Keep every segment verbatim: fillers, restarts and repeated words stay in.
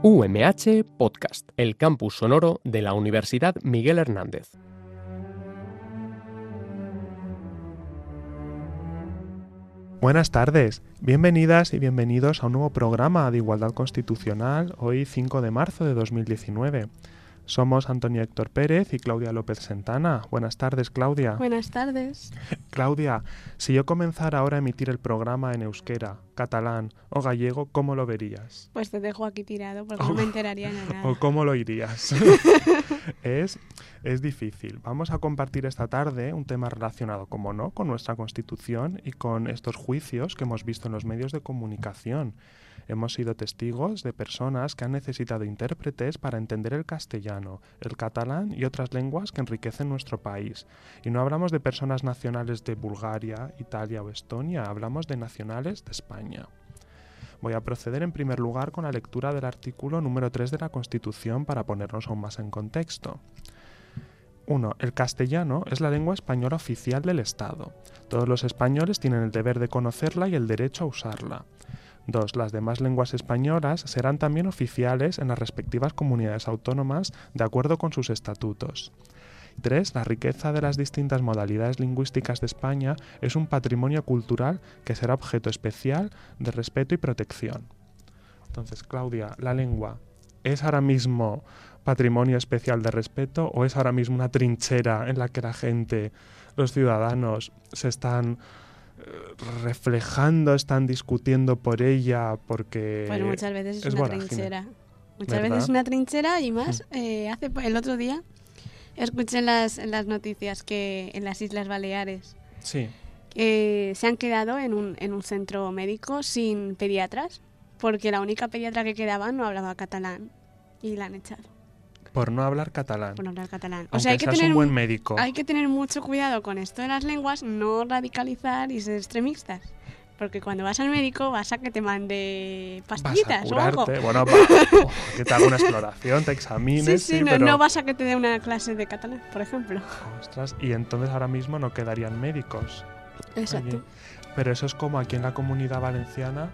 U M H Podcast, el campus sonoro de la Universidad Miguel Hernández. Buenas tardes, bienvenidas y bienvenidos a un nuevo programa de Igualdad Constitucional, hoy cinco de marzo de dos mil diecinueve. Somos Antonio Héctor Pérez y Claudia López Santana. Buenas tardes, Claudia. Buenas tardes. Claudia, si yo comenzara ahora a emitir el programa en euskera, catalán o gallego, ¿cómo lo verías? Pues te dejo aquí tirado porque oh. no me enteraría de nada. ¿O cómo lo irías? es, es difícil. Vamos a compartir esta tarde un tema relacionado, como no, con nuestra Constitución y con estos juicios que hemos visto en los medios de comunicación. Hemos sido testigos de personas que han necesitado intérpretes para entender el castellano, el catalán y otras lenguas que enriquecen nuestro país. Y no hablamos de personas nacionales de Bulgaria, Italia o Estonia, hablamos de nacionales de España. Voy a proceder en primer lugar con la lectura del artículo número tres de la Constitución para ponernos aún más en contexto. uno. El castellano es la lengua española oficial del Estado. Todos los españoles tienen el deber de conocerla y el derecho a usarla. dos. Las demás lenguas españolas serán también oficiales en las respectivas comunidades autónomas de acuerdo con sus estatutos. tres. La riqueza de las distintas modalidades lingüísticas de España es un patrimonio cultural que será objeto especial de respeto y protección. Entonces, Claudia, ¿la lengua es ahora mismo patrimonio especial de respeto o es ahora mismo una trinchera en la que la gente, los ciudadanos, se están reflejando, están discutiendo por ella porque... Bueno, muchas veces es, es una vorágine. trinchera. Muchas ¿verdad? veces es una trinchera y más, mm. eh, hace el otro día escuché en las, en las noticias que en las Islas Baleares sí. eh, se han quedado en un, en un centro médico sin pediatras porque la única pediatra que quedaba no hablaba catalán y la han echado. Por no hablar catalán. Por no hablar catalán. Aunque o sea, hay que seas tener un buen médico. Hay que tener mucho cuidado con esto de las lenguas, no radicalizar y ser extremistas. Porque cuando vas al médico vas a que te mande pastillitas vas a curarte, o algo. Bueno, para, oh, que te haga una exploración, te examines. Sí, sí, sí no, pero... no vas a que te dé una clase de catalán, por ejemplo. Ostras, y entonces ahora mismo no quedarían médicos. Exacto. Allí. Pero eso es como aquí en la Comunidad Valenciana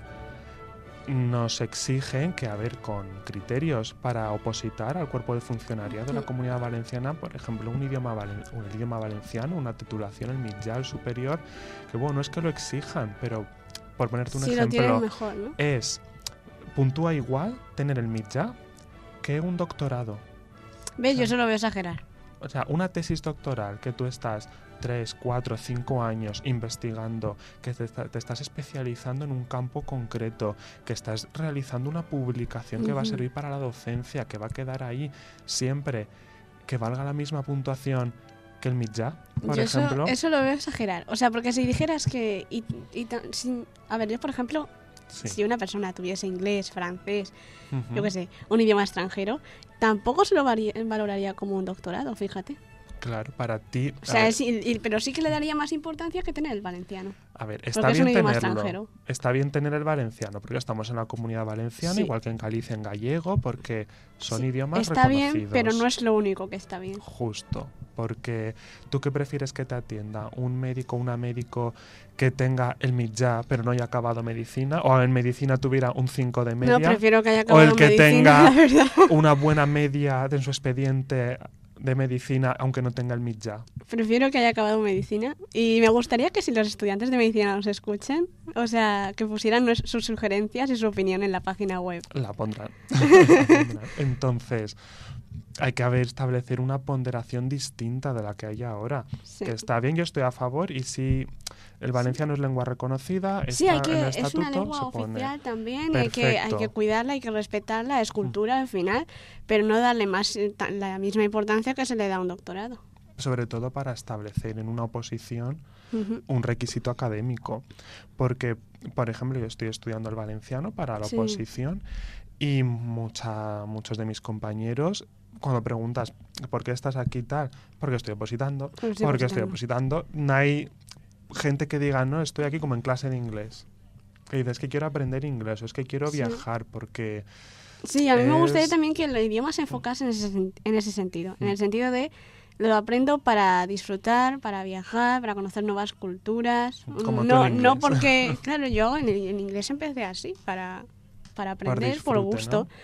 nos exigen que, a ver, con criterios para opositar al cuerpo de funcionariado de la Comunidad Valenciana, por ejemplo, un idioma, valen, un idioma valenciano, una titulación, el mitjà, el superior, que bueno, no es que lo exijan, pero por ponerte un sí, ejemplo, lo mejor, ¿no? es, puntúa igual tener el mitjà que un doctorado. ¿Ves? O sea, yo eso lo veo exagerar. O sea, una tesis doctoral que tú estás tres, cuatro, cinco años investigando, que te, te estás especializando en un campo concreto, que estás realizando una publicación que uh-huh. va a servir para la docencia, que va a quedar ahí siempre, que valga la misma puntuación que el mitjà, por yo ejemplo. Eso, eso lo veo exagerar. O sea, porque si dijeras que... Y, y, si, a ver, yo, por ejemplo, sí. si una persona tuviese inglés, francés, uh-huh. yo qué sé, un idioma extranjero, tampoco se lo valoraría como un doctorado, fíjate. Claro, para ti... O sea, es, y, pero sí que le daría más importancia que tener el valenciano. A ver, está bien tenerlo. Está bien tener el valenciano, porque estamos en la Comunidad Valenciana, sí. igual que en Galicia en gallego, porque son sí, idiomas está reconocidos. Está bien, pero no es lo único que está bien. Justo, porque ¿tú qué prefieres que te atienda? ¿Un médico o una médico que tenga el mitjà, pero no haya acabado medicina? ¿O en medicina tuviera un cinco de media? No, prefiero que haya acabado medicina. ¿O el que medicina, tenga una buena media en su expediente de medicina, aunque no tenga el mitjà? Prefiero que haya acabado medicina y me gustaría que si los estudiantes de medicina nos escuchen, o sea, que pusieran sus sugerencias y su opinión en la página web. La pondrán. La pondrán. Entonces, hay que haber, establecer una ponderación distinta de la que hay ahora. Sí. Que está bien, yo estoy a favor y si el valenciano sí. es lengua reconocida, sí, está hay que, en el es estatuto, una lengua se oficial pone. también, hay que, hay que cuidarla, hay que respetarla, es cultura mm. al final, pero no darle más la misma importancia que se le da a un doctorado. Sobre todo para establecer en una oposición uh-huh. un requisito académico. Porque, por ejemplo, yo estoy estudiando el valenciano para la sí. oposición y mucha, muchos de mis compañeros, cuando preguntas ¿por qué estás aquí y tal? Porque estoy opositando. Pues sí, porque estoy opositando. No hay gente que diga, no, estoy aquí como en clase de inglés. Que dices, es que quiero aprender inglés o es que quiero sí. viajar porque... Sí, a mí es... me gustaría también que el idioma se enfocase en ese, en ese sentido. En el sentido de lo aprendo para disfrutar, para viajar, para conocer nuevas culturas. Como no, tú en no porque, claro, yo en, en inglés empecé así, para, para aprender por, disfrute, por gusto.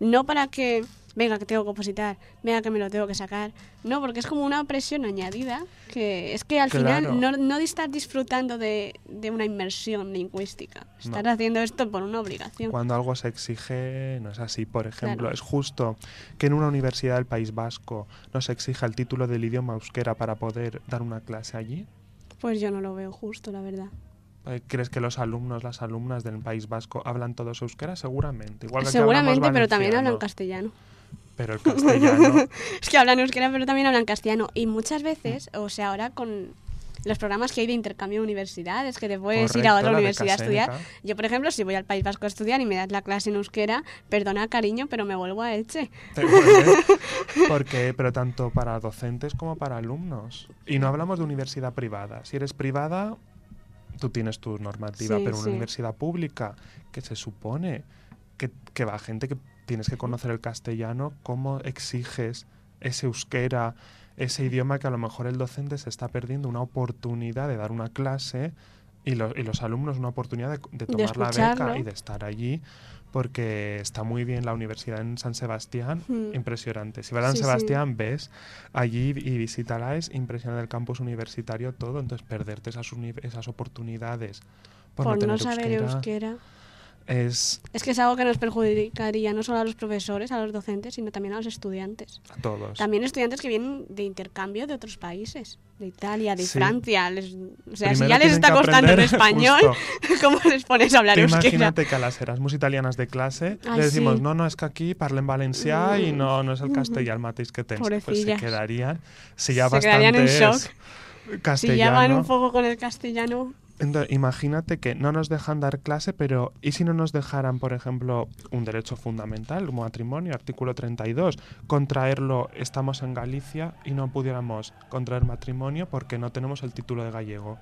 No para que, venga, que tengo que opositar, venga, que me lo tengo que sacar. No, porque es como una presión añadida, que es que al Claro. final no, no estás disfrutando de, de una inmersión lingüística. Estás No. haciendo esto por una obligación. Cuando algo se exige, no es así. Por ejemplo, Claro. es justo que en una universidad del País Vasco no se exija el título del idioma euskera para poder dar una clase allí. Pues yo no lo veo justo, la verdad. Eh, ¿Crees que los alumnos, las alumnas del País Vasco hablan todos euskera? Seguramente. Igual que aquí Seguramente, hablamos pero también valenciano. hablan castellano. Pero el castellano... Es que hablan euskera, pero también hablan castellano. Y muchas veces, o sea, ahora con los programas que hay de intercambio de universidades, que te puedes ir a Correcto, otra la de universidad a estudiar. Casénica. Yo, por ejemplo, si voy al País Vasco a estudiar y me das la clase en euskera, perdona, cariño, pero me vuelvo a Elche. Te vuelve, porque, pero tanto para docentes como para alumnos. Y no hablamos de universidad privada. Si eres privada, tú tienes tu normativa, Sí, pero una sí. universidad pública, que se supone que, que va gente que tienes que conocer el castellano, ¿cómo exiges ese euskera, ese idioma que a lo mejor el docente se está perdiendo una oportunidad de dar una clase y, lo- y los alumnos una oportunidad de, de De tomar la beca escucharlo. y de estar allí? Porque está muy bien la universidad en San Sebastián, Mm. impresionante. Si vas a San Sí, sí. Sebastián, ves allí y visítala, es impresionante el campus universitario, todo. Entonces, perderte esas, uni- esas oportunidades por, Por no, no tener saber euskera, euskera. es Es que es algo que nos perjudicaría no solo a los profesores, a los docentes, sino también a los estudiantes. a todos. También estudiantes que vienen de intercambio de otros países, de Italia, de Sí. Francia. Les- o sea, si Primero ya les tienen está que costando el aprender español, justo. ¿cómo les pones a hablar Tú euskera? imagínate que a las Erasmus italianas de clase Ay, le decimos, sí. no, no, es que aquí parlen valencià y no, no es el castellà el mateix que tens. Pues se Pobrecillas. quedarían, si ya Se quedarían bastante en shock. es Si ya castellano. van un poco con el castellano. Entonces, imagínate que no nos dejan dar clase, pero ¿y si no nos dejaran, por ejemplo, un derecho fundamental, un matrimonio, artículo treinta y dos, contraerlo, estamos en Galicia y no pudiéramos contraer matrimonio porque no tenemos el título de gallego?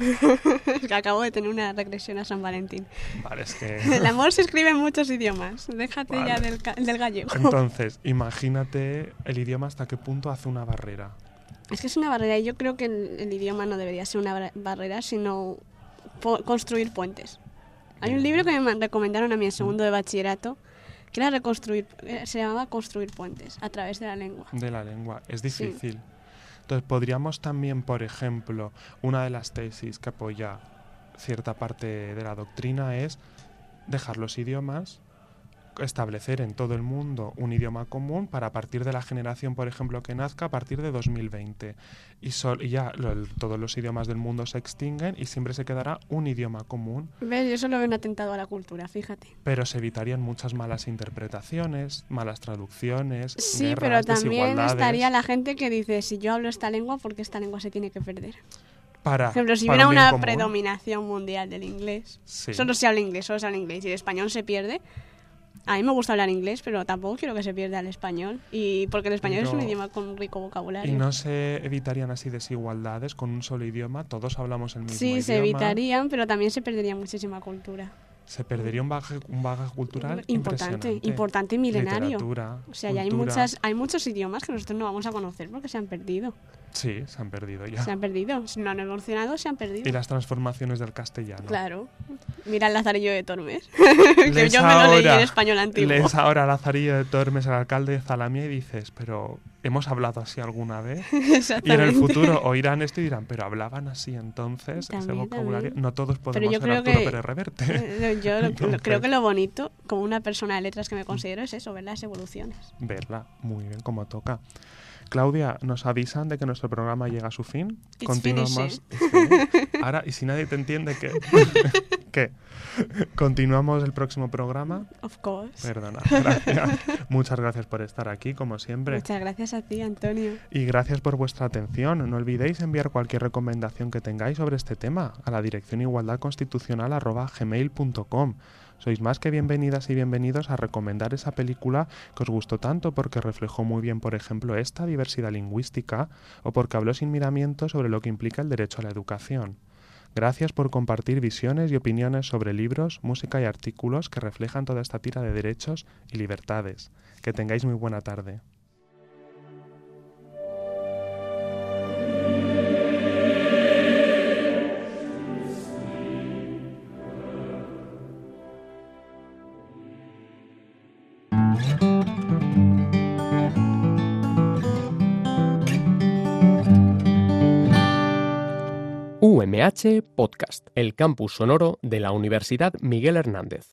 Es que acabo de tener una regresión a San Valentín. Vale, es que... El amor se escribe en muchos idiomas. Déjate Vale. ya del, ca- del gallego. Entonces, imagínate el idioma hasta qué punto hace una barrera. Es que es una barrera y yo creo que el, el idioma no debería ser una bar- barrera, sino po- construir puentes. Hay un libro que me man- recomendaron a mí en segundo de bachillerato, que era reconstruir, eh, se llamaba Construir puentes a través de la lengua. De la lengua. Es difícil. Entonces, podríamos también, por ejemplo, una de las tesis que apoya cierta parte de la doctrina es dejar los idiomas, establecer en todo el mundo un idioma común para a partir de la generación, por ejemplo, que nazca a partir de dos mil veinte. Y, sol- y ya lo- el- todos los idiomas del mundo se extinguen y siempre se quedará un idioma común. ¿Ves? Yo eso lo veo un atentado a la cultura, fíjate. Pero se evitarían muchas malas interpretaciones, malas traducciones, Sí, guerras, pero también desigualdades. estaría la gente que dice, si yo hablo esta lengua, ¿por qué esta lengua se tiene que perder? Para, Por ejemplo, si para hubiera un bien una común. predominación mundial del inglés, Sí. solo se habla inglés, solo se habla inglés, y el español se pierde. A mí me gusta hablar inglés, pero tampoco quiero que se pierda el español. Y porque el español es un Pero- idioma con un rico vocabulario. Y no se evitarían así desigualdades con un solo idioma, todos hablamos el mismo Sí, idioma. se evitarían, pero también se perdería muchísima cultura. Se perdería un bagaje, un bagaje cultural Importante, impresionante. importante y milenario. Literatura, O sea, ya hay, cultura. muchas, hay muchos idiomas que nosotros no vamos a conocer porque se han perdido. Sí, se han perdido ya. Se han perdido. Si no han evolucionado, se han perdido. Y las transformaciones del castellano. Claro. Mira el Lazarillo de Tormes. que Lees yo me lo leí en ahora- español antiguo. Lees ahora a Lazarillo de Tormes, al alcalde de Zalamia, y dices, pero ¿hemos hablado así alguna vez? Y en el Exactamente. futuro oirán esto y dirán, pero hablaban así entonces, ese También, vocabulario. también. No todos podemos yo ser creo Arturo que- Pérez Reverte. Eh, Yo lo- lo- Entonces- creo que lo bonito, como una persona de letras que me considero, es eso, ver las evoluciones. Verla muy bien como toca. Claudia, nos avisan de que nuestro programa llega a su fin. It's Continuamos. finished. Sí. Ahora, y si nadie te entiende, ¿qué? ¿Qué? Continuamos el próximo programa. Of course. Perdona, gracias. Muchas gracias por estar aquí, como siempre. Muchas gracias a ti, Antonio. Y gracias por vuestra atención. No olvidéis enviar cualquier recomendación que tengáis sobre este tema a la dirección igualdadconstitucional arroba gmail punto com. Sois más que bienvenidas y bienvenidos a recomendar esa película que os gustó tanto porque reflejó muy bien, por ejemplo, esta diversidad lingüística o porque habló sin miramientos sobre lo que implica el derecho a la educación. Gracias por compartir visiones y opiniones sobre libros, música y artículos que reflejan toda esta tira de derechos y libertades. Que tengáis muy buena tarde. Thank you. U M H Podcast, el campus sonoro de la Universidad Miguel Hernández.